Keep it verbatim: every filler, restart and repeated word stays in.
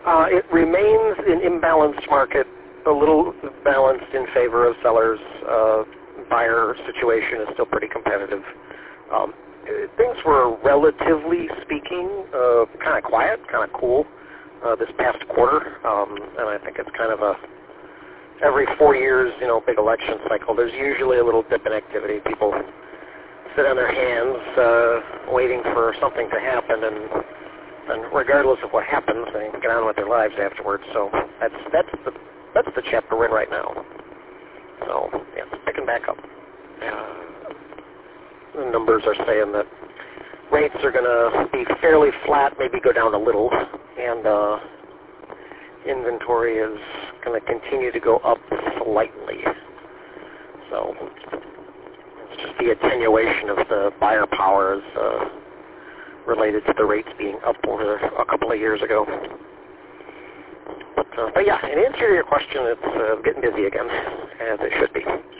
Uh, it remains an imbalanced market, a little balanced in favor of sellers. Uh, buyer situation is still pretty competitive. Um, things were, relatively speaking, uh, kind of quiet, kind of cool uh, this past quarter, um, and I think it's kind of a every four years, you know, big election cycle. There's usually a little dip in activity. People sit on their hands, uh, waiting for something to happen, and and regardless of what happens, they get on with their lives afterwards. So that's that's the that's the chapter we're in right now. So yeah, it's picking back up. Uh, the numbers are saying that rates are going to be fairly flat, maybe go down a little, and uh, inventory is going to continue to go up slightly. So it's just the attenuation of the buyer power is uh, related to the rates being up over a couple of years ago. But, uh, but yeah, in answer to your question, it's uh, getting busy again, as it should be.